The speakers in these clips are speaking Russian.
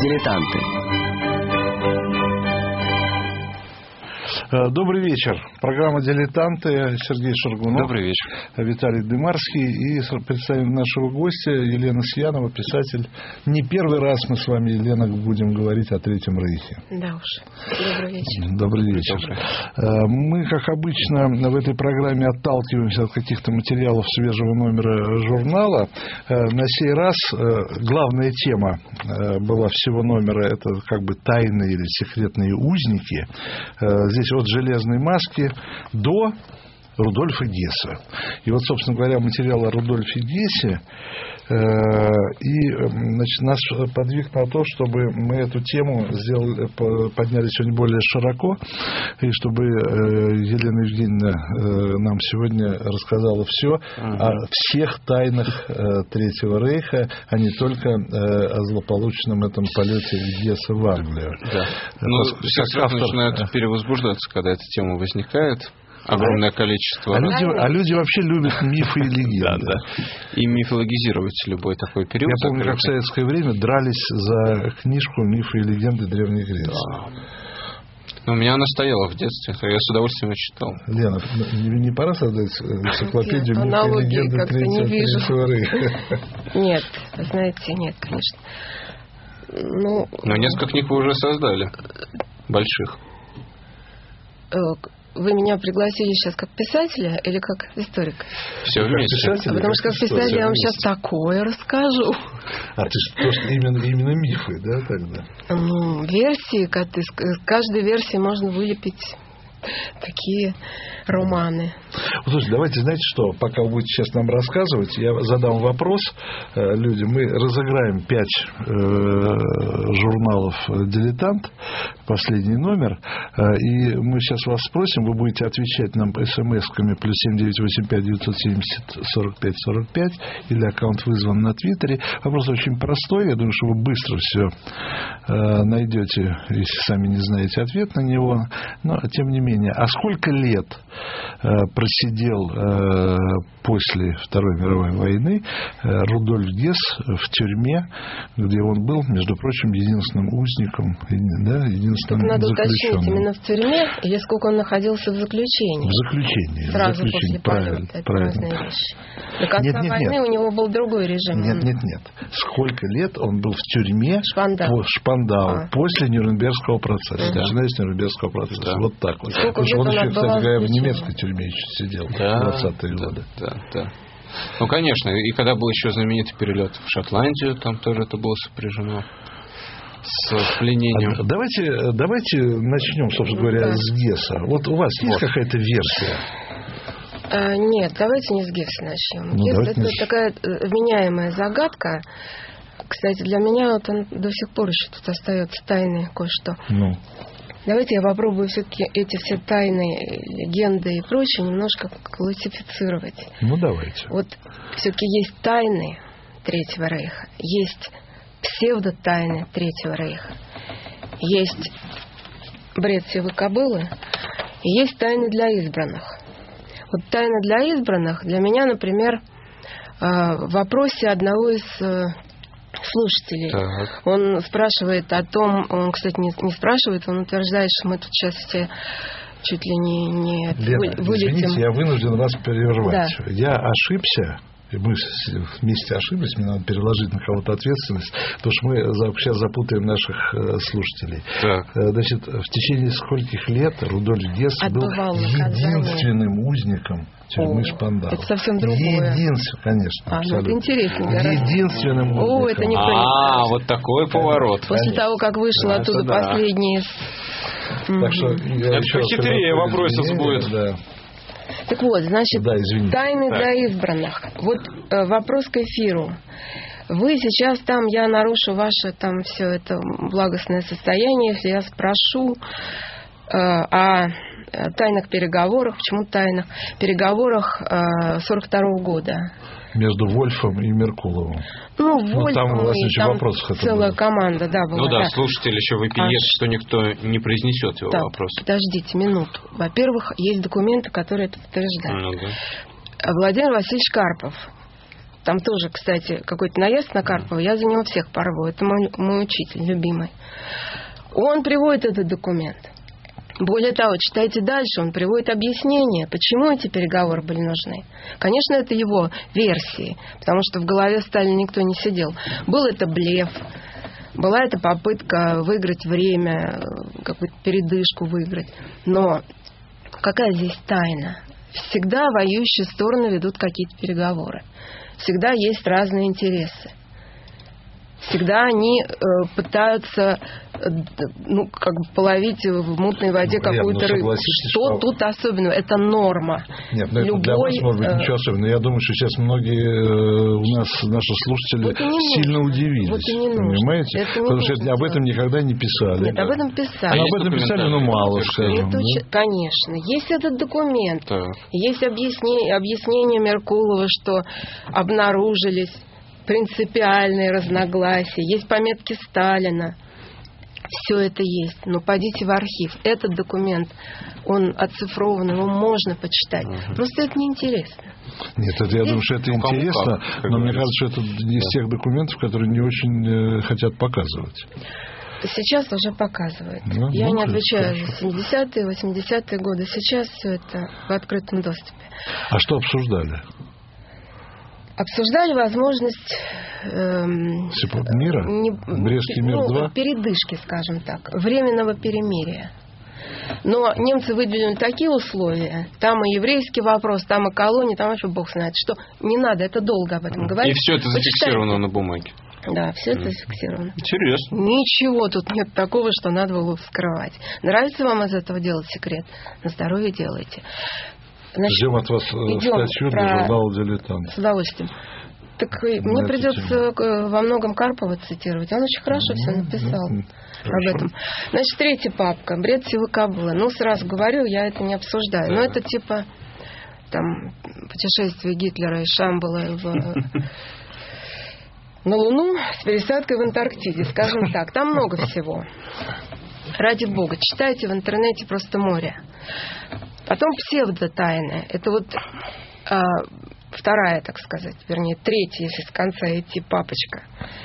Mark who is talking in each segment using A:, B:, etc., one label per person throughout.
A: Дилетанты.
B: Добрый вечер. Программа «Дилетанты». Сергей Шаргунов.
C: Добрый вечер.
B: Виталий Дымарский. И представим нашего гостя Елена Сьянова, писатель. Не первый раз мы с вами, Елена, будем говорить о Третьем Рейхе.
D: Да уж. Добрый вечер.
B: Добрый вечер. Мы, как обычно, в этой программе отталкиваемся от каких-то материалов свежего номера журнала. На сей раз главная тема была всего номера — это как бы тайные или секретные узники. Здесь от «Железной маски» до Рудольфа Гесса. И вот, собственно говоря, материал о Рудольфе Гессе нас подвиг на то, чтобы мы эту тему подняли сегодня более широко, и чтобы Елена Евгеньевна нам сегодня рассказала все о всех тайнах Третьего Рейха, а не только о злополучном этом полете Гесса в Англию.
C: Да. Все сразу начинают перевозбуждаться, когда эта тема возникает. Огромное количество.
B: А люди вообще любят мифы и легенды.
C: Да. И мифологизировать любой такой период.
B: Я помню, как в советское время дрались за книжку «Мифы и легенды Древней Греции».
C: Да. У меня она стояла в детстве, я с удовольствием ее читал.
B: Лена, не пора создать энциклопедию «Мифы и легенды Третьего Рейха»?
D: Нет, знаете, нет, конечно.
C: Но несколько книг вы уже создали. Больших.
D: Вы меня пригласили сейчас как писателя или как историка?
C: Все вместе.
D: Потому что как писатель я вам сейчас такое расскажу.
B: А ты что, именно мифы, да, тогда?
D: Версии, из каждой версии можно вылепить такие романы.
B: Слушайте, давайте, знаете что, пока вы будете сейчас нам рассказывать, я задам вопрос людям. Мы разыграем 5 журналов «Дилетант», последний номер, и мы сейчас вас спросим, вы будете отвечать нам смс-ками +7 985 970 45 45 или аккаунт вызван на Твиттере. Вопрос очень простой, я думаю, что вы быстро все найдете, если сами не знаете ответ на него, но тем не менее. А сколько лет просидел после Второй мировой войны Рудольф Гесс в тюрьме, где он был, между прочим, единственным узником, да, единственным
D: надо
B: заключенным?
D: Уточнить, именно в тюрьме или сколько он находился в заключении?
B: В заключении.
D: Сразу
B: после
D: полета. Это разные вещи. До конца войны у него был другой режим.
B: Нет. Сколько лет он был в тюрьме?
D: Шпандау.
B: После Нюрнбергского процесса. Начиная с Нюрнбергского процесса. Да. Вот так вот. Потому что он еще, кстати говоря, в немецкой тюрьме еще сидел в 20-е годы.
C: Да. Ну, конечно. И когда был еще знаменитый перелет в Шотландию, там тоже это было сопряжено с пленением.
B: Давайте начнем, собственно говоря, с Гесса. Вот у вас есть какая-то версия?
D: Нет, давайте не с Гесса начнем. Гесс — это такая вменяемая загадка. Кстати, для меня вот он до сих пор еще тут остается тайной кое-что. Давайте я попробую все-таки эти все тайны, легенды и прочее немножко классифицировать.
B: Давайте.
D: Вот все-таки есть тайны Третьего Рейха, есть псевдотайны Третьего Рейха, есть бред сивой кобылы, и есть тайны для избранных. Вот тайны для избранных для меня, например, в вопросе одного из слушателей.
C: Так.
D: Он спрашивает о том, он, кстати, не спрашивает, он утверждает, что мы тут сейчас все чуть ли не
B: Лена,
D: вылетим.
B: извините, я вынужден вас прервать.
D: Да.
B: Я ошибся. И мы вместе ошиблись, мне надо переложить на кого-то ответственность, потому что мы сейчас запутаем наших слушателей.
C: Так.
B: Значит, в течение скольких лет Рудольф Гесс был единственным узником тюрьмы Шпандау.
D: Это совсем другое.
B: Единственным, конечно.
D: Это интересно.
B: Единственным узником.
D: Это никто
C: вот такой поворот.
D: После того, как вышел оттуда последний.
B: Так что
C: хитрее вопрос будет.
B: Да.
D: Так вот, значит, тайны для избранных. Вот вопрос к эфиру. Вы сейчас там, я нарушу ваше там все это благостное состояние, если я спрошу о тайных переговорах, почему тайных переговорах 42-го года.
B: Между Вольфом и Меркуловым.
D: Вольфом,
B: там у вас
D: и
B: еще
D: там
B: вопросов
D: целая команда, да, была.
C: Слушатель еще вопиет, что никто не произнесет его вопрос.
D: Подождите минуту. Во-первых, есть документы, которые это подтверждают. Владимир Васильевич Карпов там тоже, кстати, какой-то наезд на Карпова, я за него всех порву. Это мой учитель любимый. Он приводит этот документ. Более того, читайте дальше, он приводит объяснение, почему эти переговоры были нужны. Конечно, это его версии, потому что в голове Сталина никто не сидел. Был это блеф, была это попытка выиграть время, какую-то передышку выиграть. Но какая здесь тайна? Всегда воюющие стороны ведут какие-то переговоры. Всегда есть разные интересы. Всегда они пытаются половить в мутной воде какую-то рыбу. Что тут особенного? Это норма.
B: Нет, для вас, может быть, ничего особенного. Я думаю, что сейчас многие у нас, наши слушатели, сильно удивились.
D: Вот и не
B: понимаете? Потому что об этом никогда не писали.
D: Нет, об этом писали.
B: Об этом писали, но мало, скажем.
D: Конечно. Есть этот документ. Есть объяснение Меркулова, что обнаружились принципиальные разногласия, есть пометки Сталина. Все это есть. Но пойдите в архив. Этот документ, он оцифрован, его можно почитать. Просто это неинтересно.
B: Нет, это, я думаю, что это интересно, но мне кажется, что это из тех документов, которые не очень хотят показывать.
D: Сейчас уже показывают. Я не отвечаю за 70-е, 80-е годы. Сейчас все это в открытом доступе.
B: А что обсуждали?
D: Обсуждали возможность
B: мира? Брестский мир 2?
D: Передышки, скажем так, временного перемирия. Но немцы выдвинули такие условия, там и еврейский вопрос, там и колонии, там вообще бог знает, что не надо, это долго об этом говорить.
C: И все это зафиксировано на бумаге.
D: Да, все это зафиксировано.
C: Интересно.
D: Ничего тут нет такого, что надо было скрывать. Нравится вам из этого делать секрет? На здоровье делайте. Значит,
B: ждем от вас статью для журнала «Дилетант».
D: С удовольствием. Так мне придется во многом Карпова цитировать. Он очень хорошо все написал об этом. Значит, третья папка. Бред всего Кабула. Ну, сразу говорю, я это не обсуждаю. Да. Но это типа там путешествие Гитлера из Шамбала на Луну с пересадкой в Антарктиде, скажем так. Там много всего. Ради бога, читайте в интернете просто море. Потом псевдотайны. Это вот вторая, так сказать, вернее, третья, если с конца идти, папочка.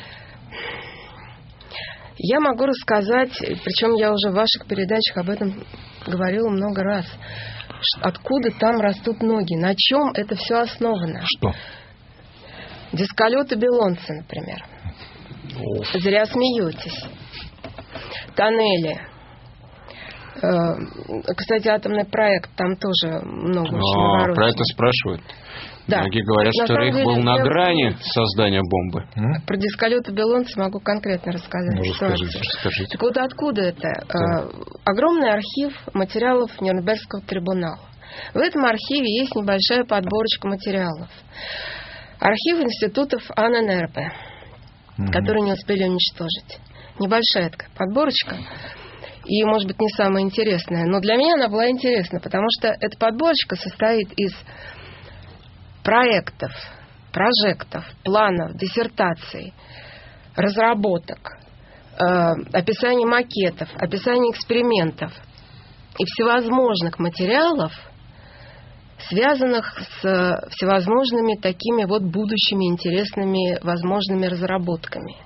D: Я могу рассказать, причем я уже в ваших передачах об этом говорила много раз, откуда там растут ноги, на чем это все основано.
B: Что?
D: Дисколеты Белонцы, например. Зря смеетесь. Тоннели. Кстати, атомный проект, там тоже много очень наворочено.
C: Про это спрашивают.
D: Да.
C: Многие говорят, что Рейх был на грани создания бомбы.
D: Про дисколеты Белонцы могу конкретно рассказать.
C: Скажите.
D: Так вот, откуда это? Огромный архив материалов Нюрнбергского трибунала. В этом архиве есть небольшая подборочка материалов. Архив институтов АННРБ, которые не успели уничтожить. Небольшая такая подборочка. И, может быть, не самая интересная. Но для меня она была интересна, потому что эта подборочка состоит из проектов, прожектов, планов, диссертаций, разработок, описаний макетов, описаний экспериментов и всевозможных материалов, связанных с всевозможными такими вот будущими интересными возможными разработками.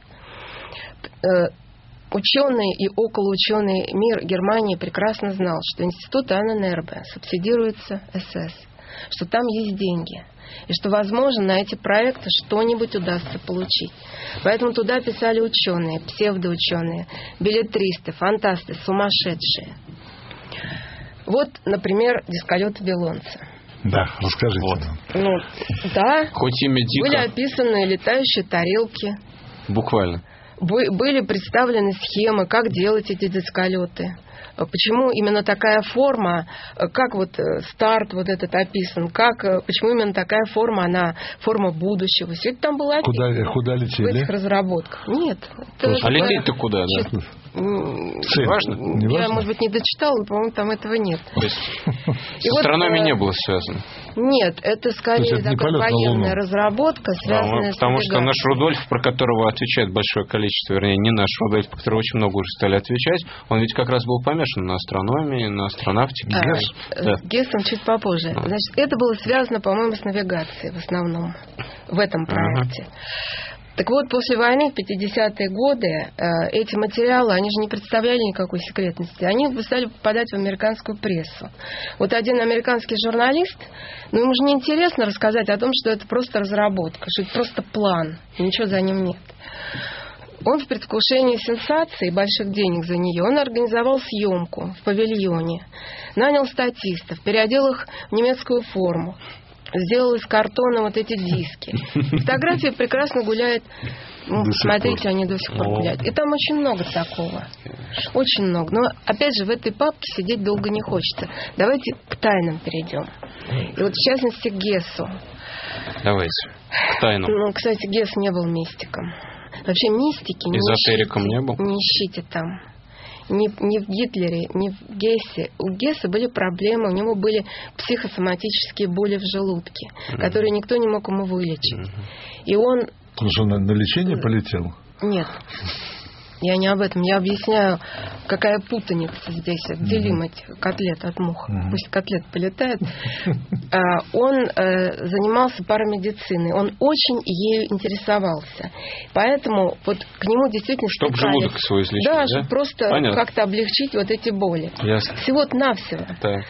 D: Ученый и околоученый мир Германии прекрасно знал, что институт АННРБ субсидируется СС, что там есть деньги, и что, возможно, на эти проекты что-нибудь удастся получить. Поэтому туда писали ученые, псевдоученые, беллетристы, фантасты, сумасшедшие. Вот, например, дисколеты Белонца.
B: Да, расскажите нам.
D: Да,
C: хоть имя дико.
D: Были описаны летающие тарелки.
C: Буквально.
D: Были представлены схемы, как делать эти дисколеты. Почему именно такая форма, как вот старт вот этот описан, почему именно такая форма, она форма будущего. Все это там было описано.
B: Куда летели?
D: В этих разработках. Нет.
C: А лететь-то куда, да?
B: Важно?
D: Я, может быть, не дочитала, но, по-моему, там этого нет.
C: С астрономией не было связано?
D: Нет, это скорее такая военная разработка, связанная с...
C: Потому что наш Рудольф, про которого отвечает большое количество, вернее, не наш Рудольф, по которому очень много уже стали отвечать, он ведь как раз был помешан на астрономии, на астронавтике.
D: С Гессом чуть попозже. Значит, это было связано, по-моему, с навигацией в основном в этом проекте. Так вот, после войны, в 50-е годы, эти материалы, они же не представляли никакой секретности. Они стали попадать в американскую прессу. Вот один американский журналист, ему же неинтересно рассказать о том, что это просто разработка, что это просто план, и ничего за ним нет. Он в предвкушении сенсации и больших денег за нее, он организовал съемку в павильоне, нанял статистов, переодел их в немецкую форму, сделал из картона вот эти диски. Фотография прекрасно гуляет. Смотрите, они до сих пор гуляют. И там очень много такого. Очень много. Но, опять же, в этой папке сидеть долго не хочется. Давайте к тайнам перейдем. И вот, в частности, к Гессу.
C: Давайте. К тайнам.
D: Кстати, Гесс не был мистиком. Вообще мистики
C: эзотериком не был?
D: Не ищите там. Ни в Гитлере, ни в Гессе. У Гесса были проблемы, у него были психосоматические боли в желудке, которые никто не мог ему вылечить. И он...
B: Потому что он на лечение полетел?
D: Нет. Я не об этом. Я объясняю, какая путаница здесь. Отделим эти котлеты от мух. Пусть котлет полетает. Он занимался парамедициной. Он очень ею интересовался. Поэтому вот к нему действительно...
C: Чтобы желудок свой излечить, да?
D: Чтобы просто как-то облегчить вот эти боли.
C: Ясно.
D: Всего-навсего.
C: Так.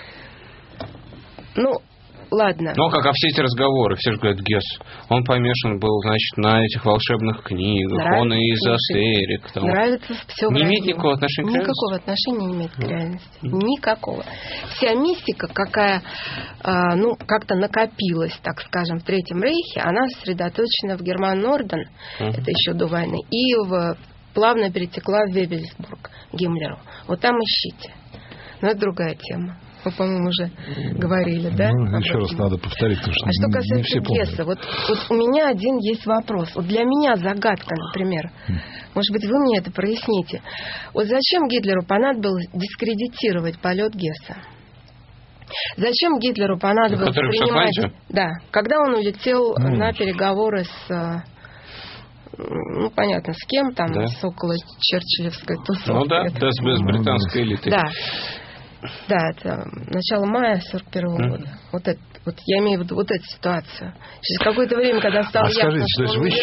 D: Ладно.
C: Но как все эти разговоры, все же говорят, Гесс, он помешан был, значит, на этих волшебных книгах, нравится, он и эзотерик. Там.
D: Нравится все.
C: Не имеет никакого отношения к реальности?
D: Никакого отношения не имеет к реальности. Никакого. Вся мистика, какая, как-то накопилась, так скажем, в Третьем Рейхе, она сосредоточена в Герман-Норден, это еще до войны, и плавно перетекла в Вебельсбург Гиммлеру. Вот там ищите. Но это другая тема. Мы, по-моему, уже говорили, да?
B: Еще раз надо повторить, потому что
D: что
B: не
D: касается
B: все помнят.
D: Гесса, вот у меня один есть вопрос. Вот для меня загадка, например. Может быть, вы мне это проясните. Вот зачем Гитлеру понадобилось дискредитировать полет Гесса? Зачем Гитлеру понадобилось принимать... Да, когда он улетел на переговоры с... понятно, с кем там, с около черчиллевской тусовки.
C: С британской элитой.
D: Да, это начало мая 1941 года. Вот я имею в виду вот эту ситуацию. Через какое-то время, когда стало ясно, что он не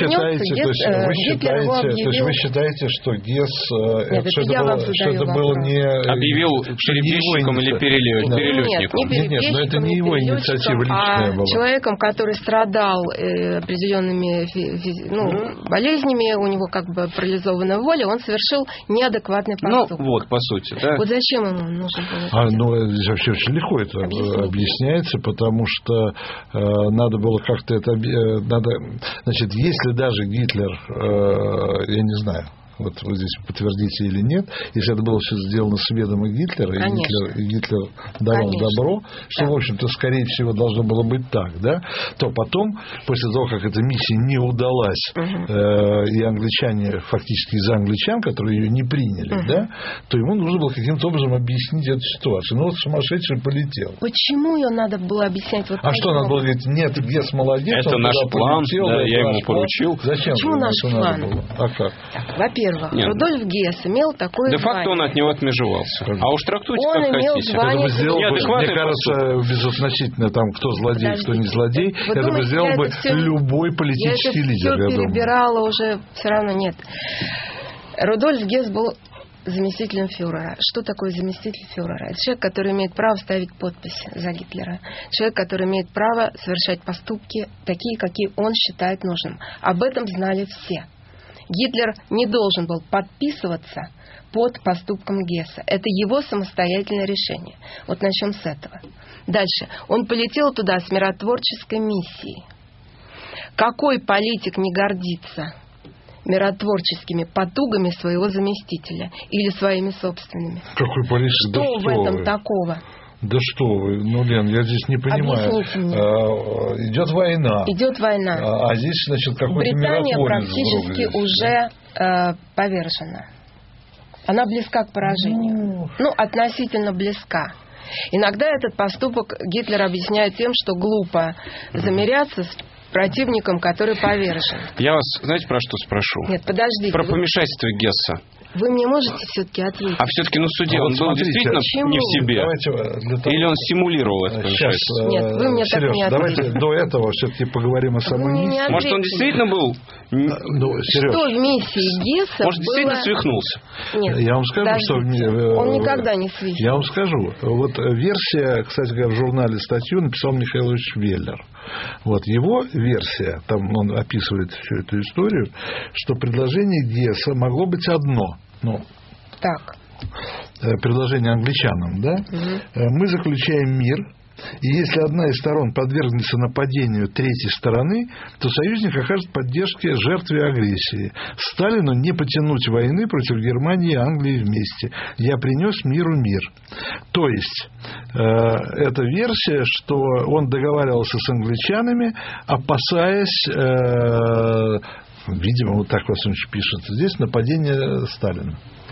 D: вернется,
B: то есть вы считаете, что Гесс это было не...
C: Объявил перебежчиком или перелетчиком?
B: Нет, но это не его инициатива личная была.
D: Человеком, который страдал определенными болезнями, у него как бы парализованная воля, он совершил неадекватный поступок.
C: По сути, да.
D: Вот зачем ему нужно было?
B: Здесь вообще очень легко это объясняется, потому что надо было как-то это... Значит, если даже Гитлер, я не знаю, вот вы здесь подтвердите или нет, если это было все сделано с ведома Гитлера, и Гитлер давал добро, что, в общем-то, скорее всего, должно было быть так, да, то потом, после того, как эта миссия не удалась, и англичане, фактически из-за англичан, которые ее не приняли, да, то ему нужно было каким-то образом объяснить эту ситуацию. Вот сумасшедший полетел.
D: Почему ее надо было объяснять?
B: Что надо было говорить? Нет, Гесс молодец,
C: это наш план, я ему поручил.
B: Зачем?
D: Почему наш план?
B: Как?
D: Во-первых, Рудольф Гесс имел такое звание.
C: Де-факто он от него отмежевался. А уж трактуйте,
D: он
C: как
D: имел
C: хотите.
D: Звание...
B: Это бы сделал бы, мне кажется, безотносительно там, кто злодей, кто не злодей, это бы сделал бы любой политический лидер.
D: Я это все перебирала уже, все равно нет. Рудольф Гесс был заместителем фюрера. Что такое заместитель фюрера? Это человек, который имеет право ставить подписи за Гитлера. Человек, который имеет право совершать поступки такие, какие он считает нужным. Об этом знали все. Гитлер не должен был подписываться под поступком Гесса. Это его самостоятельное решение. Вот начнем с этого. Дальше. Он полетел туда с миротворческой миссией. Какой политик не гордится миротворческими потугами своего заместителя или своими собственными?
B: Какой политик?
D: Что в этом такого?
B: Да что вы, Лен, я здесь не понимаю.
D: Объясните мне.
B: Идет война.
D: Идет война.
B: А здесь, значит, какой-то
D: Британия
B: миротворец
D: практически уже повержена. Она близка к поражению. Относительно близка. Иногда этот поступок Гитлер объясняет тем, что глупо замеряться с противником, который повержен.
C: Я вас, знаете, про что спрошу?
D: Нет, подождите.
C: Про помешательство Гесса.
D: Вы мне можете все-таки ответить?
C: А все-таки на суде он был действительно не в себе? Или он симулировал это помешательство?
D: Нет, вы мне так не ответите.
B: Давайте до этого все-таки поговорим о самой миссии.
C: Может, он действительно был...
D: Что в миссии Гесса
C: Может, действительно свихнулся?
D: Нет,
B: я вам скажу, что...
D: Он никогда не свихнулся.
B: Я вам скажу. Вот версия, кстати говоря, в журнале статью написал Михаил Ильич Веллер. Вот его версия, там он описывает всю эту историю, что предложение Гесса могло быть одно.
D: Так.
B: Предложение англичанам, да? Мы заключаем мир, и если одна из сторон подвергнется нападению третьей стороны, то союзник окажет поддержке жертве агрессии. Сталину не потянуть войны против Германии и Англии вместе. Я принес миру мир. То есть, это версия, что он договаривался с англичанами, опасаясь, видимо, вот так во всяком случае пишется здесь, нападение Сталина.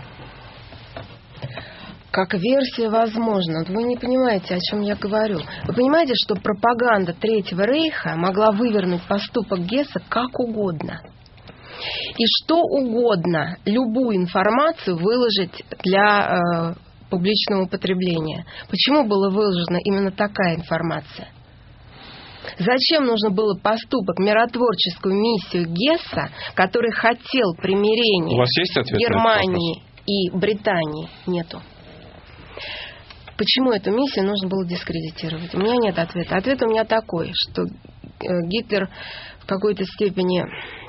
D: Как версия возможна. Вы не понимаете, о чем я говорю. Вы понимаете, что пропаганда Третьего Рейха могла вывернуть поступок Гесса как угодно. И что угодно, любую информацию выложить для публичного употребления. Почему была выложена именно такая информация? Зачем нужно было поступок, миротворческую миссию Гесса, который хотел примирения
C: У вас есть ответ
D: Германии и Британии? Нету. Почему эту миссию нужно было дискредитировать? У меня нет ответа. Ответ у меня такой, что Гитлер в какой-то степени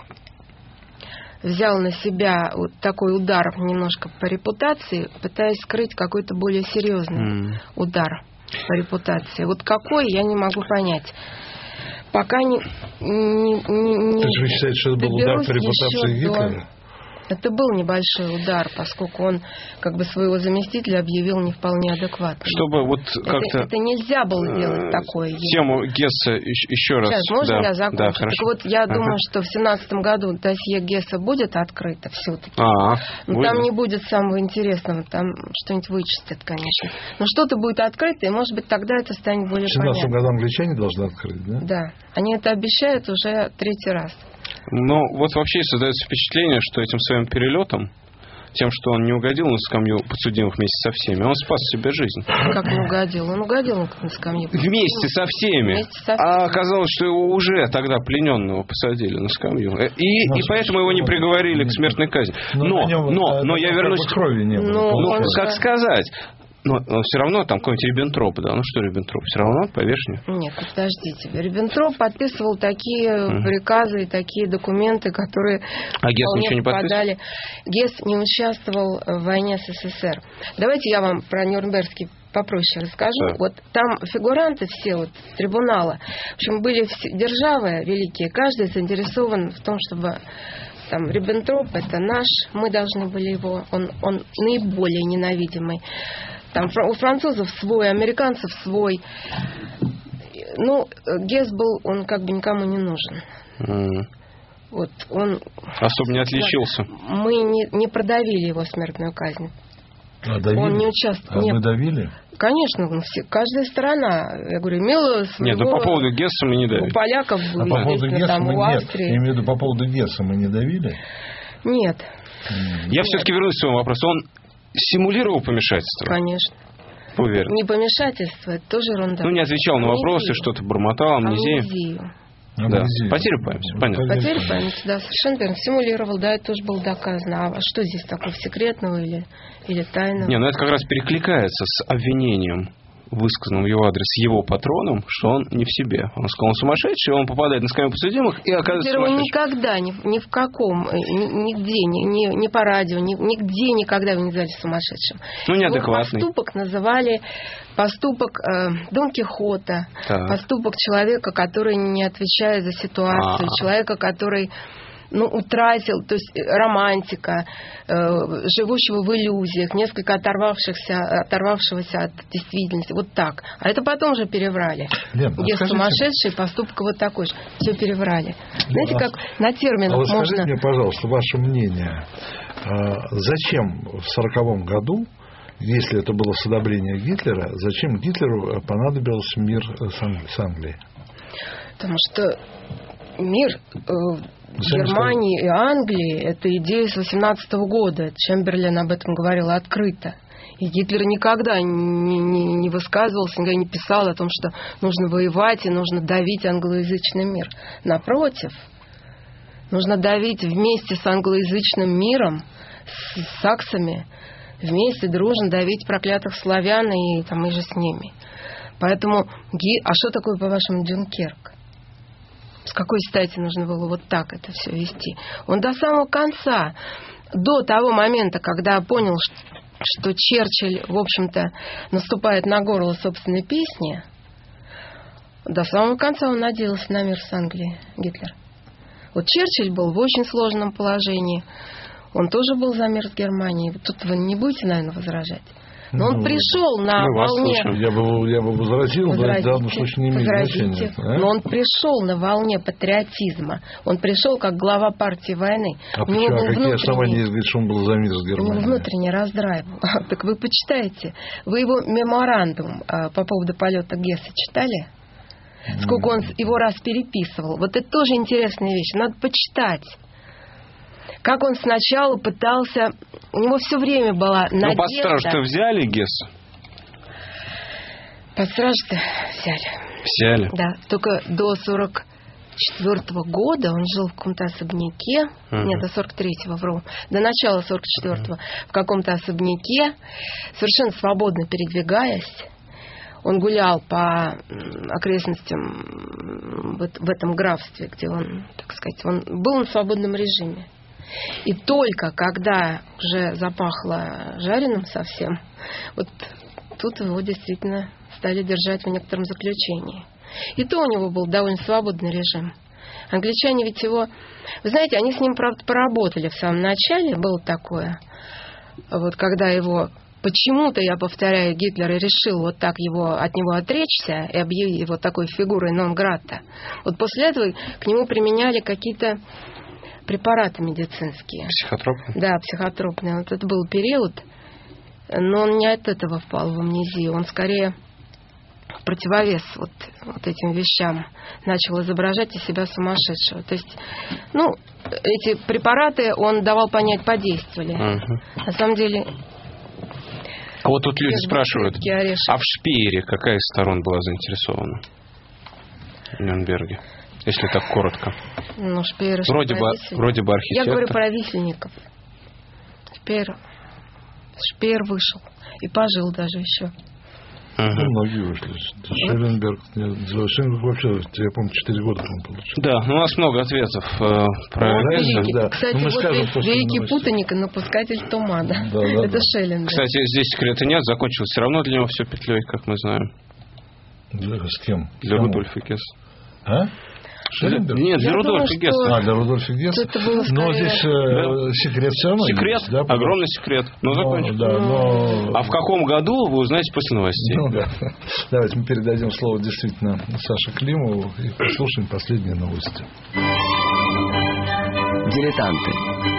D: взял на себя вот такой удар немножко по репутации, пытаясь скрыть какой-то более серьезный удар по репутации. Вот какой, я не могу понять. Пока не
B: вы считаете, что это был удар по репутации Гитлера?
D: Это был небольшой удар, поскольку он как бы своего заместителя объявил не вполне адекватным.
C: Чтобы вот как-то...
D: Это нельзя было делать такое.
C: Тему Гесса еще раз.
D: Сейчас, можно я закончу?
C: Да, хорошо.
D: Так вот, я думаю, что в 2017 году досье Гесса будет открыто все-таки. Но там не будет самого интересного, там что-нибудь вычистят, конечно. Но что-то будет открыто, и, может быть, тогда это станет более понятно. В
B: 2017 году англичане должны открыть, да?
D: Да. Они это обещают уже третий раз.
C: Но вот вообще создается впечатление, что этим своим перелетом, тем, что он не угодил на скамью подсудимых вместе со всеми, он спас себе жизнь.
D: Как не угодил? Он угодил на скамью подсудимых.
C: Вместе со всеми.
D: Вместе со всеми.
C: А оказалось, что его уже тогда плененного посадили на скамью. И поэтому его не приговорили к смертной казни. Но я вернусь...
B: Крови не было.
C: Как сказать... Но все равно там какой-нибудь Риббентроп, да? Ну что Риббентроп? Все равно повешение?
D: Нет, подождите. Риббентроп подписывал такие приказы и такие документы, которые
C: Гесс ничего не подписывал?
D: Гесс не участвовал в войне с СССР. Давайте я вам про Нюрнбергский попроще расскажу.
C: Да.
D: Вот там фигуранты все вот трибунала, в общем, были державы великие, каждый заинтересован в том, чтобы там Риббентроп это наш, мы должны были его, он наиболее ненавидимый. Там у французов свой, американцев свой. Ну, Гесс был, он как бы никому не нужен. Вот он...
C: Особо не отличился.
D: Мы не продавили его смертную казнь.
B: Давили?
D: Он не участвовал.
B: Вы давили?
D: Конечно, каждая сторона, я говорю, имела своего...
C: Нет, по поводу Гесса мы не давили.
D: У поляков были,
B: по поводу Гесса
D: там,
B: мы
D: у
B: нет.
D: Австрии.
B: Я имею в виду, по поводу Гесса мы не давили?
D: Нет.
C: Я все-таки вернусь к своему вопросу. Он симулировал помешательство?
D: Конечно.
C: Уверен.
D: Не помешательство, это тоже ерунда.
C: Не отвечал на вопросы, что-то бормотал, амнезию. Да. Потеря памяти, понятно.
D: Потеря памяти, да, совершенно верно. Симулировал, да, это тоже было доказано. А что здесь такого секретного или тайного?
C: Не, это как раз перекликается с обвинением, высказанным в его адрес его патроном, что он не в себе. Он сказал, он сумасшедший, он попадает на скамью подсудимых и оказывается сумасшедшим.
D: Никогда, ни в каком, нигде, ни по радио, нигде никогда его не называли сумасшедшим.
C: Неадекватный.
D: Его поступок называли поступок Дон Кихота, поступок человека, который не отвечает за ситуацию, человека, который... утратил, то есть романтика, живущего в иллюзиях, несколько оторвавшегося от действительности. Вот так. А это потом же переврали. Гесс сумасшедший, поступок вот такой же. Все переврали. Знаете, как на терминах можно...
B: Скажите мне, пожалуйста, ваше мнение. Зачем в 1940 году, если это было с одобрения Гитлера, зачем Гитлеру понадобился мир с Англией?
D: Потому что мир Германии и Англии — это идея с 18 года. Чемберлен об этом говорил открыто. И Гитлер никогда не высказывался, никогда не писал о том, что нужно воевать и нужно давить англоязычный мир. Напротив, нужно давить вместе с англоязычным миром, с саксами, вместе дружно давить проклятых славян и там и же с ними. Поэтому, а что такое, по-вашему, Дюнкерк? С какой стати нужно было вот так это все вести? Он до самого конца, до того момента, когда понял, что Черчилль, в общем-то, наступает на горло собственной песни, до самого конца он надеялся на мир с Англией, Гитлер. Вот Черчилль был в очень сложном положении. Он тоже был за мир с Германией. Тут вы не будете, наверное, возражать. Но он пришел на волне...
B: Я бы возразил, да, но случай не имеет значения.
D: Но он пришел на волне патриотизма. Он пришел как глава партии войны.
B: А почему? Какие основания есть, что он был за мир с Германией?
D: У него внутренний раздрай был. Так вы почитайте. Вы его меморандум по поводу полета Гесса читали? Сколько он его раз переписывал. Вот это тоже интересная вещь. Надо почитать. Как он сначала пытался... У него все время была надежда...
C: Ну, под стражу-то взяли Гесса?
D: Под стражу-то взяли.
C: Взяли?
D: Да. Только до 44-го года он жил в каком-то особняке. Нет, до 43-го, вру. До начала 44-го. В каком-то особняке, совершенно свободно передвигаясь. Он гулял по окрестностям в этом графстве, где он, так сказать, он был в свободном режиме. И только когда уже запахло жареным совсем, вот тут его действительно стали держать в некотором заключении. И то у него был довольно свободный режим. Англичане ведь его... Вы знаете, они с ним, правда, поработали в самом начале, было такое. Вот когда его... Почему-то, я повторяю, Гитлер решил вот так от него отречься и объявить его такой фигурой нон-грата. Вот после этого к нему применяли какие-то препараты медицинские.
C: Психотропные?
D: Да, психотропные. Вот это был период, но он не от этого впал в амнезию. Он скорее в противовес вот этим вещам начал изображать из себя сумасшедшего. То есть, эти препараты он давал понять, подействовали. На самом деле...
C: А вот тут люди спрашивают, а в Шпеере какая из сторон была заинтересована в Нюрнберге? Если так коротко.
D: Шпеер
C: вроде бы архитектор.
D: Я говорю про висельников. Шпеер вышел. И пожил даже еще.
B: Многие вышли. Шелленберг вообще, я помню, 4 года получил.
C: Да, у нас много ответов про
D: великий,
B: да.
D: Кстати, великий путаник и напускатель тумана. Да, это Шелленберг.
C: Кстати, здесь секрета нет, закончилось все равно для него все петлей, как мы знаем.
B: С кем?
C: Для Рудольфа Гесса.
B: А? Шелленберг?
C: Нет, для Рудольфа Гесса.
B: Для Рудольфа Гесса. Но здесь секрет все равно.
C: Секрет,
B: есть, да,
C: огромный секрет. Но закончим.
B: Да,
C: А в каком году, вы узнаете после новостей.
B: Да. Давайте мы передадим слово действительно Саше Климову и послушаем последние новости.
A: Дилетанты.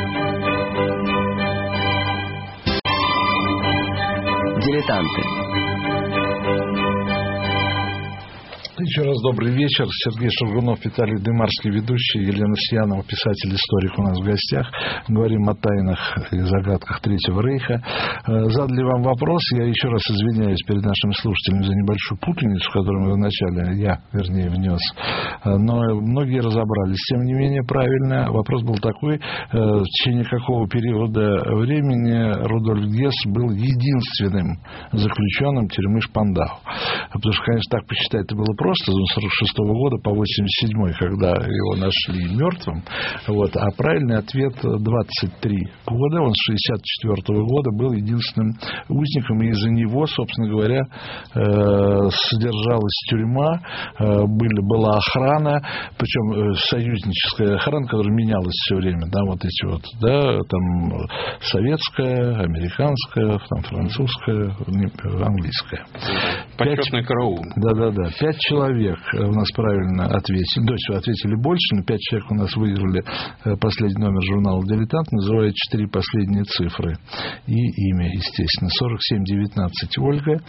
B: Еще раз добрый вечер. Сергей Шургунов, Виталий Дымарский, ведущий, Елена Сиянова, писатель-историк у нас в гостях. Говорим о тайнах и загадках Третьего Рейха. Задали вам вопрос. Я еще раз извиняюсь перед нашими слушателями за небольшую путаницу, которую мы вначале, внес. Но многие разобрались. Тем не менее, правильно. Вопрос был такой. В течение какого периода времени Рудольф Гесс был единственным заключенным тюрьмы Шпандау? Потому что, конечно, так посчитать это было просто. С 1946 года по 1987, когда его нашли мертвым. А правильный ответ 23 года. Он с 1964 года был единственным узником. И из-за него, собственно говоря, содержалась тюрьма, была охрана, причем союзническая охрана, которая менялась все время. Там советская, американская, французская, английская.
C: Почетный караул.
B: Да. 5 человек у нас правильно ответили. То есть ответили больше, но 5 человек у нас выиграли последний номер журнала «Дилетант». Называют 4 последние цифры. И имя, естественно. 4719 Ольга,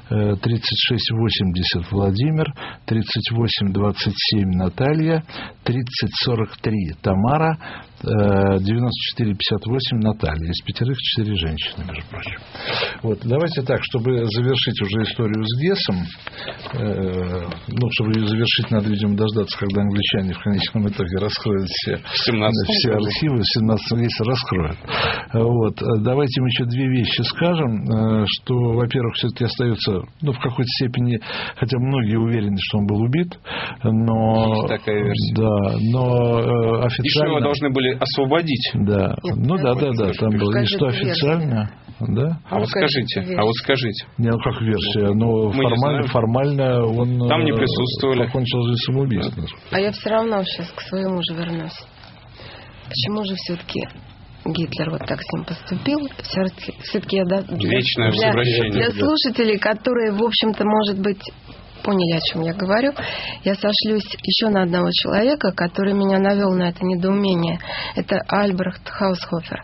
B: 3680 Владимир, 3827 Наталья, 3043 Тамара, 9458 Наталья. Из 5 4 женщины, между прочим. Вот. Давайте так, чтобы завершить уже историю с ГЕСом, чтобы ее завершить, надо, видимо, дождаться, когда англичане в конечном итоге раскроют все архивы, в 17 веке раскроют. Вот. Давайте мы еще 2 вещи скажем, что, во-первых, все-таки остается, в какой-то степени, хотя многие уверены, что он был убит, но...
C: Есть такая версия.
B: Да, но официально...
C: Еще его должны были освободить.
B: Да, там было. И что официально... Да?
C: А вот скажите.
B: Не, как версия, но формально он
C: там не присутствовали.
B: Покончил жизнь самоубийством.
D: А я все равно сейчас к своему же вернусь. Почему же все-таки Гитлер вот так с ним поступил? Все-таки я
C: вечное возвращение.
D: Для слушателей, которые, в общем-то, может быть, поняли, о чем я говорю, я сошлюсь еще на одного человека, который меня навел на это недоумение. Это Альбрехт Хаусхофер.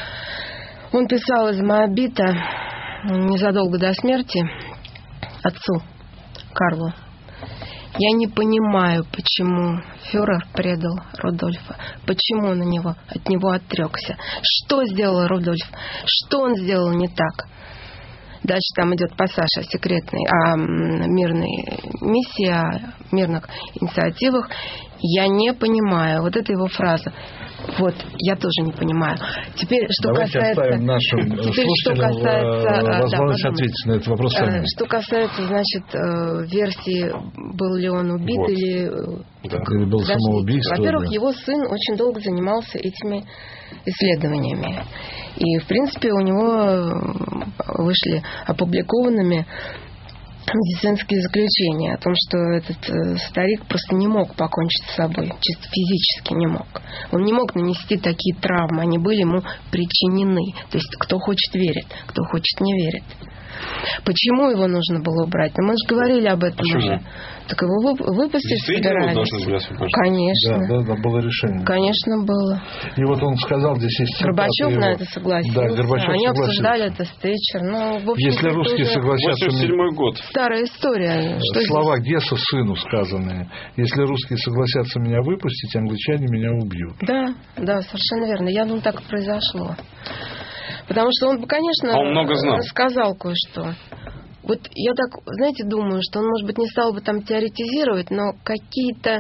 D: Он писал из Моабита незадолго до смерти отцу Карлу: «Я не понимаю, почему фюрер предал Рудольфа, почему он от него отрекся, что сделал Рудольф, что он сделал не так». Дальше там идет пассаж о мирной миссии, о мирных инициативах. «Я не понимаю». Вот это его фраза. Вот, я тоже не понимаю. Теперь, что
B: давайте
D: касается...
B: оставим нашим слушателям возможность ответить на этот вопрос сами.
D: Что касается, значит, версии, был ли он убит или
B: был самоубийство.
D: Во-первых, его сын очень долго занимался этими исследованиями. И, в принципе, у него вышли опубликованными медицинские заключения о том, что этот старик просто не мог покончить с собой, чисто физически не мог. Он не мог нанести такие травмы, они были ему причинены. То есть кто хочет верит, кто хочет не верит. Почему его нужно было убрать? Мы же говорили об этом уже. Так его выпустить собирались. Конечно.
B: Да, было решение.
D: Конечно, было.
B: И вот он сказал, здесь есть цитата.
D: Горбачев на это согласился.
B: Да, Горбачев
D: Они
B: согласился.
D: Обсуждали это с Тэтчер. В общем,
B: если русские согласятся...
C: 87-й год.
D: Старая история.
B: Слова Гесса сыну сказанные. Если русские согласятся меня выпустить, англичане меня убьют.
D: Да, совершенно верно. Я думаю, так и произошло. Потому что он бы, конечно, рассказал кое-что. Вот я так, знаете, думаю, что он, может быть, не стал бы там теоретизировать, но какие-то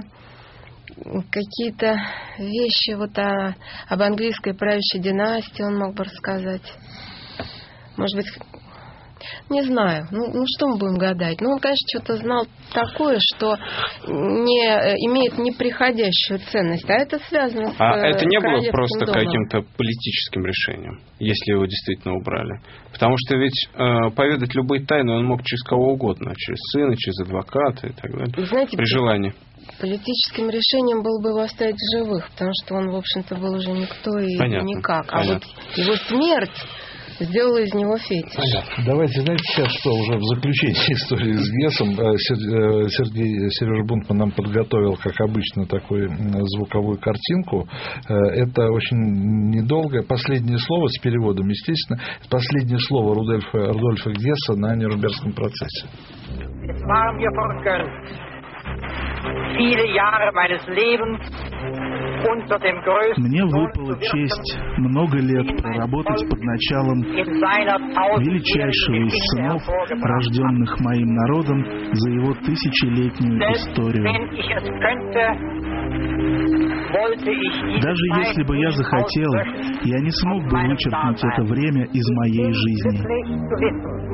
D: вещи вот об английской правящей династии он мог бы рассказать. Может быть, не знаю. Что мы будем гадать? Он, конечно, что-то знал такое, что не имеет неприходящую ценность. А это связано с
C: это не было просто
D: домом.
C: каким-то политическим решением, если его действительно убрали. Потому что ведь поведать любые тайны он мог через кого угодно. Через сына, через адвоката и так далее.
D: Знаете,
C: при желании.
D: Политическим решением было бы его оставить в живых, потому что он, в общем-то, был уже никто и никак. А вот его смерть сделала из него фетиш.
B: Давайте, знаете, сейчас что, уже в заключении истории с Гессом Сережа Бунтман нам подготовил, как обычно, такую звуковую картинку. Это очень недолгое последнее слово с переводом, естественно, последнее слово Рудольфа Гесса на Нюрнбергском процессе.
A: Мне выпала честь много лет проработать под началом величайшего из сынов, рожденных моим народом, за его тысячелетнюю историю. Даже если бы я захотел, я не смог бы вычеркнуть это время из моей жизни.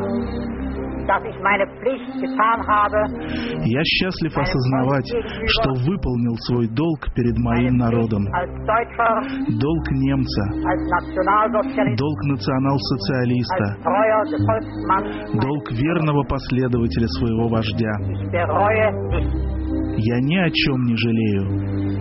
A: Я счастлив осознавать, что выполнил свой долг перед моим народом. Долг немца, долг национал-социалиста, долг верного последователя своего вождя. Я ни о чем не жалею.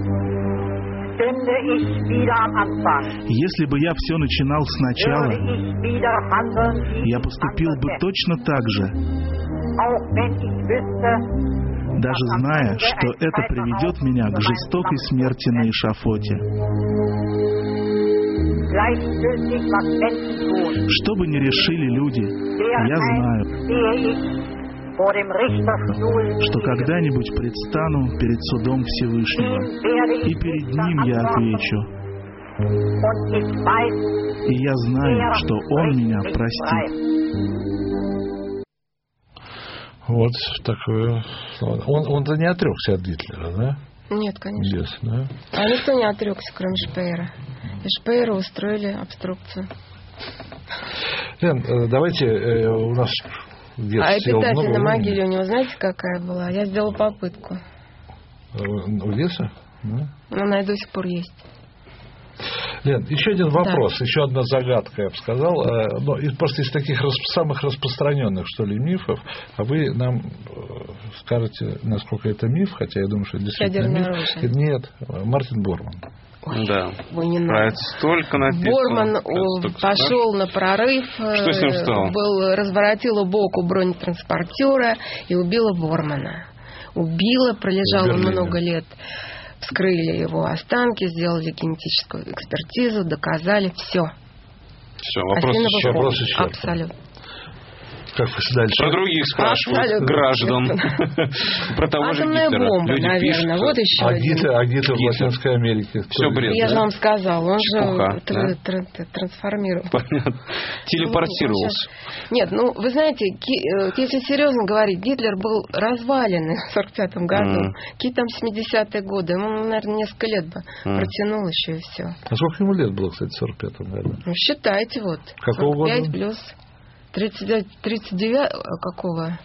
A: Если бы я все начинал сначала, я поступил бы точно так же. даже зная, что это приведет меня к жестокой смерти на эшафоте. Что бы ни решили люди, я знаю, что когда-нибудь предстану перед судом Всевышнего, и перед ним я отвечу. И я знаю, что Он меня простит.
B: Вот такое. Он-то не отрекся от Гитлера, да?
D: Нет, конечно.
B: Yes, да?
D: А никто не отрекся, кроме Шпеера. И Шпеера устроили обструкцию.
B: Лен, давайте у нас...
D: А эпитафия на могиле у него, знаете, какая была? Я сделала попытку.
B: У Гесса? Да?
D: Но она и до сих пор есть.
B: Лен, еще один вопрос,
D: да.
B: Еще одна загадка, я бы сказал. Но просто из таких самых распространенных, что ли, мифов, а вы нам скажете, насколько это миф, хотя я думаю, что это действительно миф.
D: Оружие.
B: Нет, Мартин Борман.
C: Ой, да.
D: Про
C: это столько написано.
D: Борман пошел на прорыв.
C: Что с ним стало?
D: Разворотила бок у бронетранспортера и убила Бормана. Убила, пролежал он много лет. Вскрыли его останки, сделали генетическую экспертизу, доказали все.
C: Все, вопрос еще.
D: Абсолютно.
B: Как дальше?
C: Про других спрашивают граждан. Про того же Гитлера.
D: Атомная бомба,
C: люди
D: наверное.
C: пишут.
D: Вот еще
B: а Гитлер в Латинской Америке.
C: Все бред.
D: Я же вам сказал, он
C: Чепуха,
D: же трансформировал.
C: Понятно. Телепортировался.
D: Нет, вы знаете, если серьезно говорить, Гитлер был развален в 1945 году. Какие там 70-е годы? Ему, наверное, несколько лет бы протянул еще и все.
B: А сколько ему лет было, кстати, в 1945 году?
D: Считайте, вот.
B: Какого
D: 45
B: года?
D: плюс 39, какого?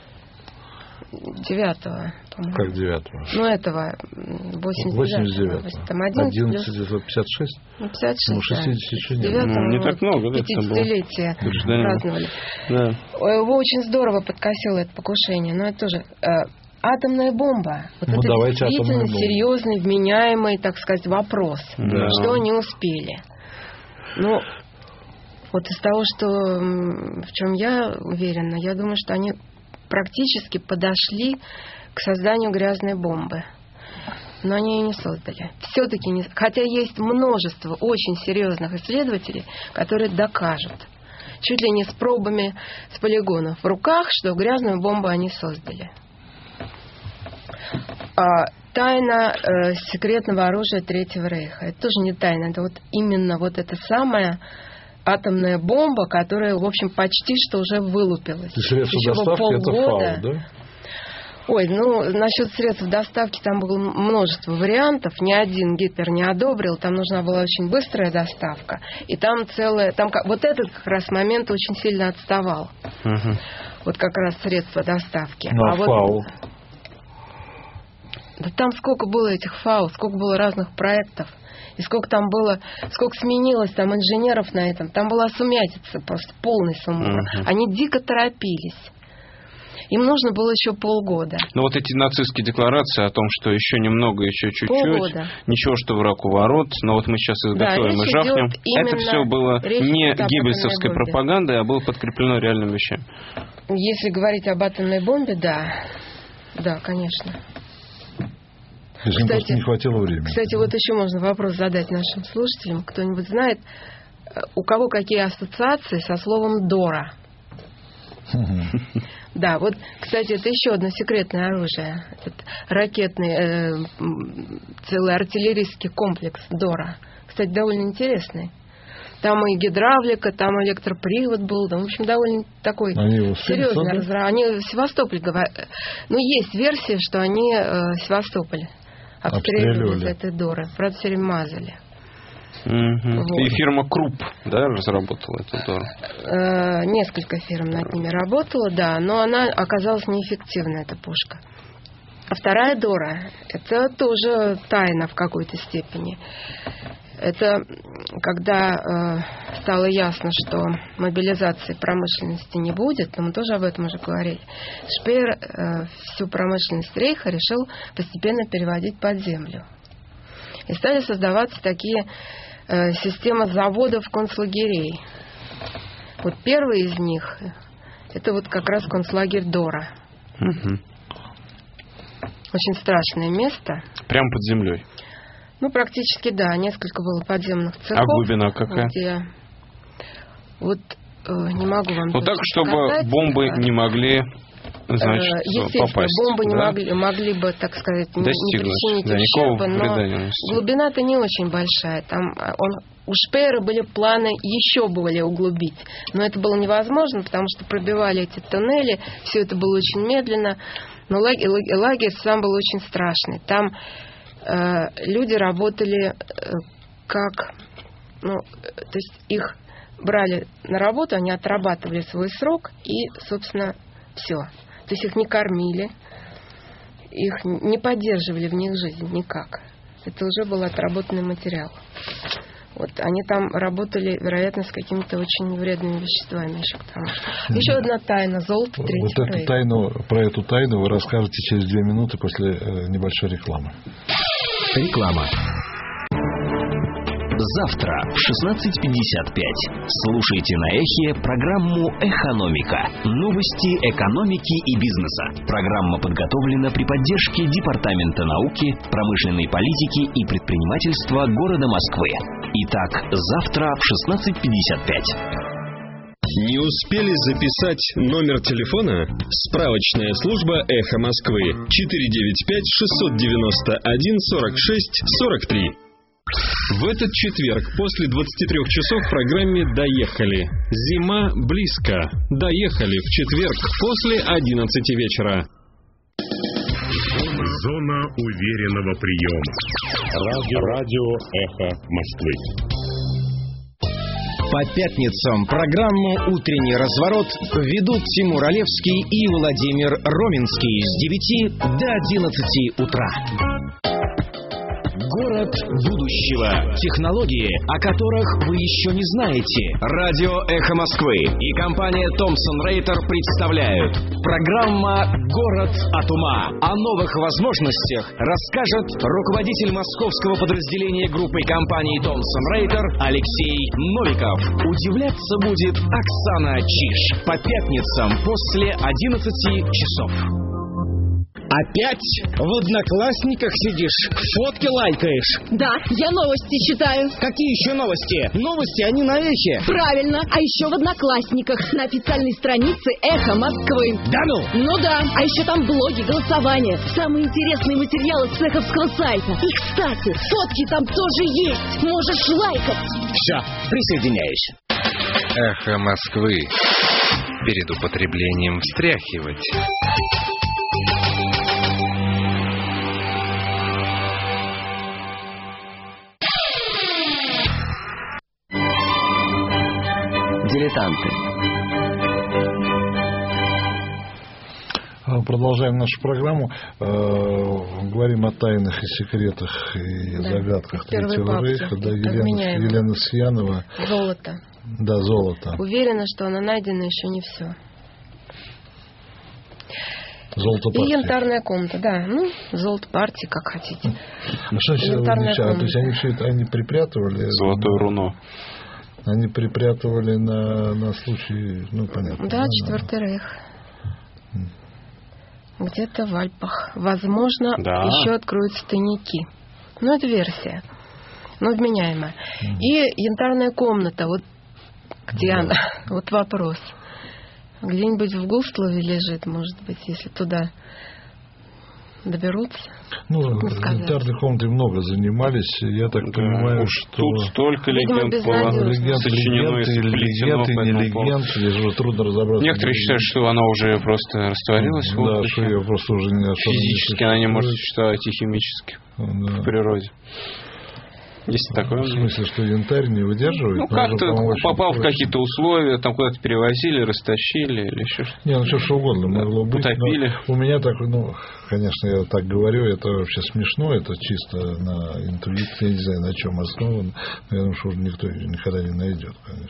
D: 9-го, по-моему.
B: Как 9-го?
D: Этого, 89-го. Там 11 плюс...
B: 56?
D: 56,
B: 60 еще нет.
D: 9-го,
C: не так много лет
D: 50-летие праздновали.
C: Да.
D: Его очень здорово подкосило это покушение, но это тоже... Атомная бомба. Вот это действительно серьезный, вменяемый, так сказать, вопрос.
C: Да.
D: Что они успели? Вот из того, в чем я уверена, я думаю, что они практически подошли к созданию грязной бомбы. Но они ее не создали. Все-таки не... Хотя есть множество очень серьезных исследователей, которые докажут, чуть ли не с пробами с полигонов в руках, что грязную бомбу они создали. Тайна секретного оружия Третьего Рейха. Это тоже не тайна. Это вот именно вот эта самая атомная бомба, которая, в общем, почти что уже вылупилась.
B: И средства доставки это фау, да?
D: Ой, насчет средств доставки там было множество вариантов. Ни один Гитлер не одобрил. Там нужна была очень быстрая доставка. И там вот этот как раз момент очень сильно отставал.
C: Угу.
D: Вот как раз средства доставки.
B: фау?
D: Да там сколько было этих фау, сколько было разных проектов. И сколько сменилось там инженеров на этом. Там была сумятица, просто полный сумбур. Они дико торопились. Им нужно было еще полгода.
C: Вот эти нацистские декларации о том, что еще немного, еще чуть-чуть.
D: Полгода.
C: Ничего, что враг у ворот. Но вот мы сейчас изготовим и жахнем. Это все было не геббельсовской пропагандой, а было подкреплено реальными вещами.
D: Если говорить об атомной бомбе, да. Да, конечно.
B: Кстати, не хватило времени.
D: Кстати, вот еще можно вопрос задать нашим слушателям. Кто-нибудь знает, у кого какие ассоциации со словом «Дора»? Да, вот, кстати, это еще одно секретное оружие. Этот ракетный, целый артиллерийский комплекс «Дора». Кстати, довольно интересный. Там и гидравлика, там электропривод был. Там, в общем, довольно такой серьезный разрыв. Они в Севастополь говорят. Есть версия, что они Севастополь обстреливали с этой Доры. Правда, все время мазали.
C: Вот. И фирма Круп, да, разработала эту Дору?
D: Несколько фирм над ними работало, да, но она оказалась неэффективна, эта пушка. А вторая Дора, это тоже тайна в какой-то степени. Это когда стало ясно, что мобилизации промышленности не будет, но мы тоже об этом уже говорили, Шпеер всю промышленность Рейха решил постепенно переводить под землю. И стали создаваться такие системы заводов концлагерей. Вот первый из них, Это вот как раз концлагерь Дора.
C: Угу.
D: Очень страшное место.
C: Прямо под землей?
D: Ну, практически, да. Несколько было подземных цехов.
C: А глубина какая?
D: Где... Вот не могу вам
C: так, чтобы
D: сказать.
C: Бомбы не могли, значит, попасть.
D: Бомбы не могли бы, так сказать, не причинить ущерба, но глубина-то не очень большая. Там у Шпеера были планы еще более углубить. Но это было невозможно, потому что пробивали эти туннели, все это было очень медленно. Но лагерь сам был очень страшный. Там люди работали как... Ну, то есть их брали на работу, они отрабатывали свой срок и, собственно, все. То есть их не кормили, их не поддерживали в них жизнь никак. Это уже был отработанный материал. Вот, они там работали, вероятно, с какими-то очень вредными веществами еще к тому. Еще одна тайна. Золото Третьего Рейха.
B: Про эту тайну вы расскажете через 2 минуты после небольшой рекламы.
E: Реклама. Завтра в 16:55 слушайте на Эхе программу «Экономика». Новости экономики и бизнеса. Программа подготовлена при поддержке Департамента науки, промышленной политики и предпринимательства города Москвы. Итак, завтра в 16:55.
F: Не успели записать номер телефона? Справочная служба «Эхо Москвы» 495-691-46-43. В этот четверг после 23 часов в программе «Доехали». Зима близко. Доехали в четверг после 11 вечера.
G: Зона уверенного приема. Радио «Эхо Москвы».
H: По пятницам программу «Утренний разворот» ведут Тимур Олевский и Владимир Роменский с 9 до 11 утра. Город будущего. Технологии, о которых вы еще не знаете. Радио «Эхо Москвы» и компания Thomson Reuters представляют. Программа «Город от ума». О новых возможностях расскажет руководитель московского подразделения группы компании Thomson Reuters Алексей Новиков. Удивляться будет Оксана Чиж. По пятницам после 11 часов. Опять в Одноклассниках сидишь, фотки лайкаешь?
I: Да, я новости читаю.
H: Какие еще новости? Новости, они на Эхе.
I: Правильно, а еще в Одноклассниках на официальной странице Эхо Москвы.
H: Да ну?
I: Ну да, а еще там блоги, голосования, самые интересные материалы с эховского сайта. И, кстати, фотки там тоже есть, можешь лайкать.
H: Все, присоединяюсь.
J: Эхо Москвы. Перед употреблением встряхивать.
E: Дилетанты.
B: Продолжаем нашу программу. Говорим о тайнах и секретах и загадках Третьего Рейха. Да, Елена Сьянова.
D: Золото.
B: Да, золото.
D: Уверена, что оно найдено еще не все.
B: Золото партии.
D: И янтарная комната, да. Ну, золото партии, как хотите.
B: А что янтарная комната? То есть они все это припрятывали?
C: Золотое руно.
B: Они припрятывали на случай, ну, понятно.
D: Да, Четвертый Рейх. Где-то в Альпах. Возможно, еще откроются тайники. Ну, это версия. Но вменяемая. И янтарная комната. Вот где она? Вот вопрос. Где-нибудь в Густлове лежит, может быть, если туда доберутся.
B: Ну, янтарной комнатой много занимались. Я так понимаю, что...
C: Тут столько легенд сочинено и
B: легенд, здесь уже трудно разобраться.
C: Некоторые считают, что она уже просто растворилась в воздухе.
B: Да, что ее просто уже не особо...
C: Физически она не может существовать и химически в природе. Есть такое.
B: В смысле, что янтарь не выдерживает?
C: Ну, как-то попал в какие-то условия, там куда-то перевозили, растащили или еще что-то.
B: Не, ну что угодно могло быть.
C: Утопили.
B: У меня так, ну, конечно, я так говорю, это вообще смешно, это чисто на интуиции, я не знаю, на чем основано, но я думаю, что уже никто никогда не найдет, конечно.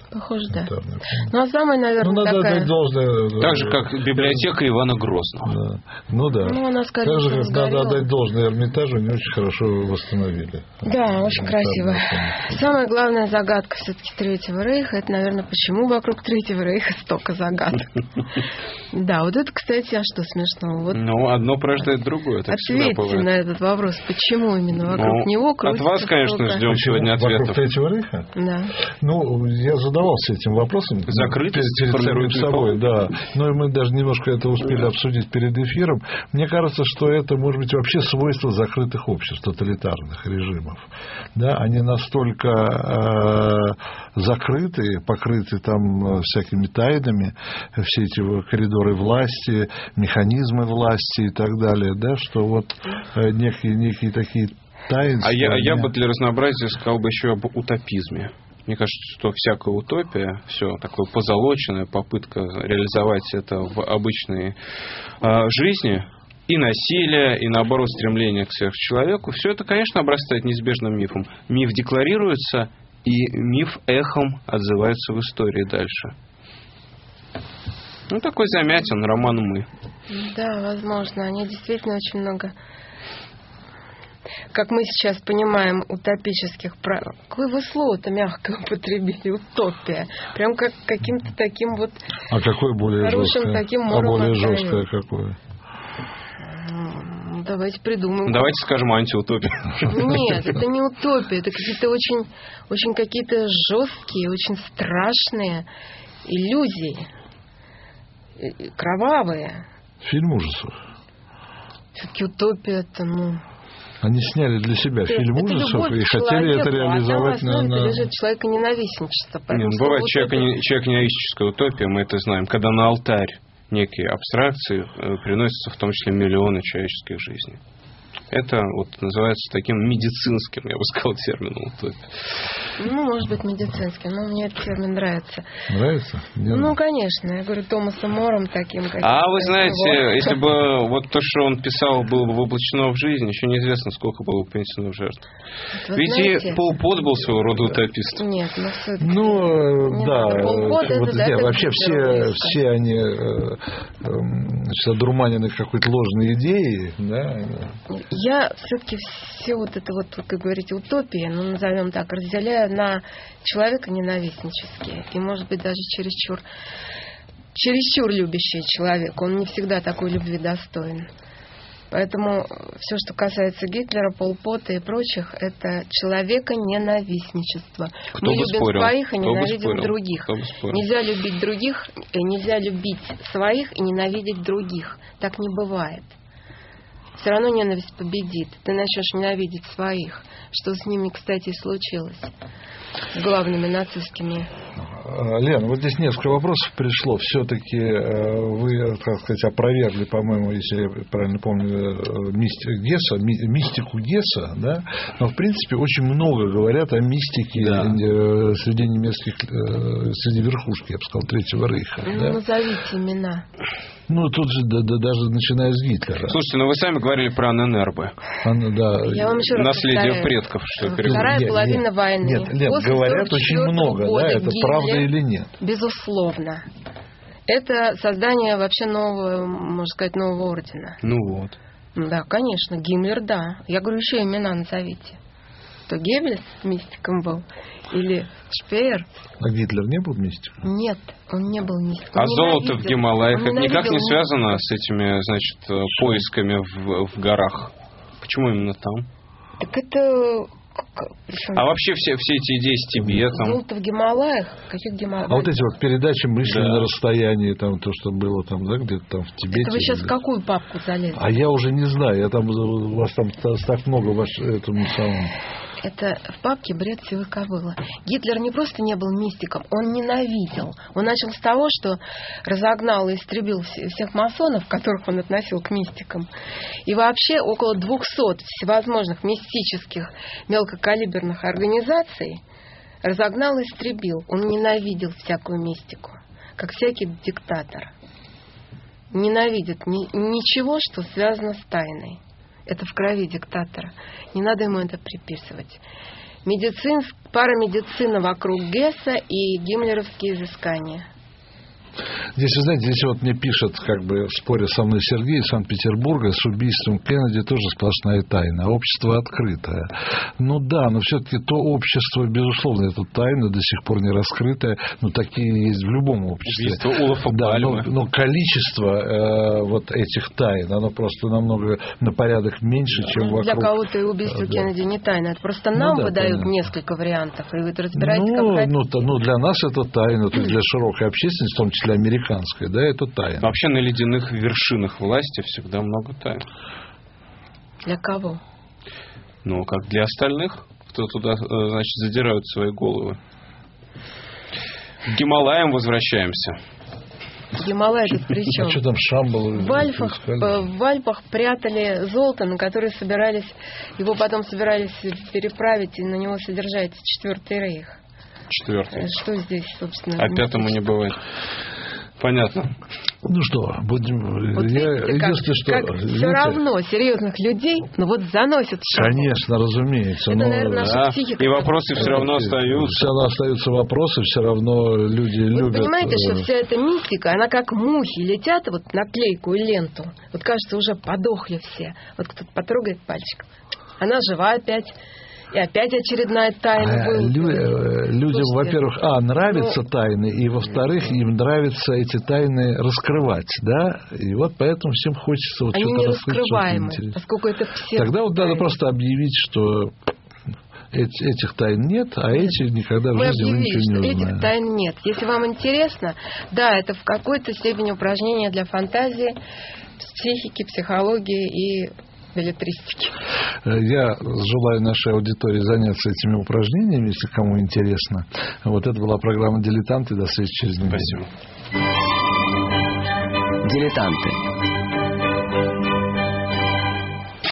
D: Похоже, да. Ну, а самое, наверное,
B: надо
D: такая...
B: отдать должное...
C: Так же, как библиотека Ивана Грозного.
B: Да. Ну, да.
D: Ну, она, скорее
B: так же, как
D: сгорела.
B: надо отдать должное Эрмитажу, они очень хорошо восстановили.
D: Да, очень красиво. Самая главная загадка все-таки Третьего Рейха, это, наверное, почему вокруг Третьего Рейха столько загадок. Да, вот это, кстати, а что смешного?
C: Ну, одно порождает другое.
D: Ответьте на этот вопрос, почему именно вокруг него крутится.
C: От вас, конечно, ждем сегодня ответов.
B: Вокруг Третьего Рейха?
D: Да.
B: Ну, я задавался этим вопросом.
C: Закрытость
B: перед самим собой, да. Но мы даже немножко это успели обсудить перед эфиром. Мне кажется, что это, может быть, вообще свойство закрытых обществ, тоталитарных режимов. Да, они настолько закрыты, покрыты там всякими тайнами, все эти коридоры власти, механизмы власти и так далее, да, что вот некие такие таинства.
C: А я бы для разнообразия сказал бы еще об утопизме. Мне кажется, что всякая утопия, все такое позолоченное, попытка реализовать это в обычной жизни, и насилие, и наоборот стремление к сверхчеловеку, все это, конечно, обрастает неизбежным мифом. Миф декларируется, и миф эхом отзывается в истории дальше. Ну, такой замятен роман «Мы».
D: Да, возможно. Они действительно очень много, как мы сейчас понимаем, утопических правил. Какое вы слово-то мягко употребили? Утопия. Прям как каким-то таким вот...
B: А какое более
D: хорошим
B: жесткое?
D: Таким
B: более жесткое какое?
D: Давайте придумаем.
C: Давайте скажем антиутопия.
D: Нет, это не утопия. Это какие-то очень, очень какие-то жесткие, очень страшные иллюзии. Кровавые.
B: Фильм ужасов.
D: Все-таки утопия это,
B: Они сняли для себя фильм ужасов и хотели это реализовать
D: на... Это лежит человеконенавистничество.
C: Бывает человеконенавистническая утопия, мы это знаем, когда на алтарь некие абстракции приносятся в том числе миллионы человеческих жизней. Это вот называется таким медицинским, я бы сказал, термином утопия.
D: Ну, может быть, медицинским, но мне этот термин нравится.
B: Нравится?
D: Ну, конечно. Я говорю, Томасом Мором таким.
C: А вы знаете, если бы вот то, что он писал, было бы воплощено в жизнь, еще неизвестно, сколько было бы принесено в жертву. Ведь и Пол Пот был своего рода утопистом.
D: Нет,
B: ну, да. Вообще все они одурманены какой-то ложной идеей, да.
D: Я все-таки все вот это вот, как говорите, утопии, назовем так, разделяю на человеконенавистнические и, может быть, даже чересчур любящий человек. Он не всегда такой любви достоин. Поэтому все, что касается Гитлера, Пол Пота и прочих, это человеконенавистничество. Мы любим своих и ненавидим других. Нельзя любить других, нельзя любить своих и ненавидеть других. Так не бывает. Все равно ненависть победит. Ты начнешь ненавидеть своих. Что с ними, кстати, и случилось. С главными нацистскими.
B: Лен, вот здесь несколько вопросов пришло. Все-таки вы, так сказать, опровергли, по-моему, если я правильно помню, мистику Гесса, да? Но, в принципе, очень много говорят о мистике среди немецких, среди верхушки, я бы сказал, Третьего Рейха. Да?
D: Назовите имена.
B: Ну, тут же даже начиная с Гитлера.
C: Слушайте, вы сами говорили про Анненербе.
D: Я вам еще раз
C: наследие
D: повторяю.
C: предков. Что
D: Вторая половина войны.
B: Нет, говорят очень много, да, это Гитлер, правда или нет?
D: Безусловно. Это создание вообще нового, можно сказать, нового ордена.
C: Ну вот.
D: Да, конечно, Гиммлер, да. Я говорю, еще имена назовите. То Геббельс мистиком был, или Шпеер.
B: А Гитлер не был мистиком?
D: Нет, он не был мистиком.
C: А золото в Гималаях это никак не связано с этими, значит, поисками в горах? Почему именно там?
D: Так это...
C: А вообще все эти идеи с Тибетом?
D: Золото в Гималаях? Каких Гималаях?
B: А вот эти вот передачи мысли на расстоянии, там то, что было там, да, где-то там в Тибете.
D: Это вы сейчас в какую папку залезли?
B: А я уже не знаю, у вас там так много этому самому.
D: Это в папке «Бред сивой кобылы». Гитлер не просто не был мистиком, он ненавидел. Он начал с того, что разогнал и истребил всех масонов, которых он относил к мистикам. И вообще около 200 всевозможных мистических мелкокалиберных организаций разогнал и истребил. Он ненавидел всякую мистику, как всякий диктатор. Ненавидит ничего, что связано с тайной. Это в крови диктатора. Не надо ему это приписывать. парамедицина вокруг Гесса и гиммлеровские изыскания.
B: Здесь, вы знаете, здесь вот мне пишет, как бы споря со мной Сергей из Санкт-Петербурга, с убийством Кеннеди тоже сплошная тайна. Общество открытое. Ну да, но все-таки то общество, безусловно, это тайна, до сих пор не раскрытая. Но такие есть в любом обществе.
C: Убийство Олафа Пальмы.
B: Но количество вот этих тайн, оно просто намного на порядок меньше, чем вокруг.
D: Для кого-то и убийство Кеннеди не тайна. Это просто нам выдают несколько вариантов, и вы разбираете, как хотите.
B: Ну, для нас это тайна, для широкой общественности, в том числе американской, да, это тайна.
C: Вообще на ледяных вершинах власти всегда много тайн.
D: Для кого?
C: Ну, как для остальных, кто туда, значит, задирают свои головы. К Гималаям возвращаемся.
D: Гималай тут при чем?
B: А что там Шамбал?
D: В Альпах прятали золото, на которое его потом собирались переправить и на него содержать Четвертый рейх.
C: Четвертый.
D: Что здесь, собственно?
C: А пятому не бывает. Понятно.
B: Ну что, будем...
D: Вот видите, все равно серьезных людей, заносят в шаг.
B: Конечно, разумеется.
D: Это, наверное, наша психика.
C: И вопросы все равно остаются.
B: Все равно остаются вопросы, все равно люди любят...
D: Вы понимаете, что вся эта мистика, она как мухи летят на клейкую ленту. Кажется, уже подохли все. Кто-то потрогает пальчиком. Она жива опять. И опять очередная тайна будет.
B: Людям, во-первых, нравятся тайны, и, во-вторых, им нравится эти тайны раскрывать, да? И вот поэтому всем хочется
D: они
B: что-то
D: не
B: раскрыть,
D: раскрываемы, поскольку это все.
B: Тогда надо просто объявить, что этих тайн нет, а эти никогда в жизни вы ничего не узнаете.
D: Этих тайн нет. Если вам интересно, да, это в какой-то степени упражнение для фантазии, психики, психологии и беллетристики.
B: Я желаю нашей аудитории заняться этими упражнениями, если кому интересно. Это была программа «Дилетанты». До встречи через неделю.
C: Спасибо.
E: «Дилетанты».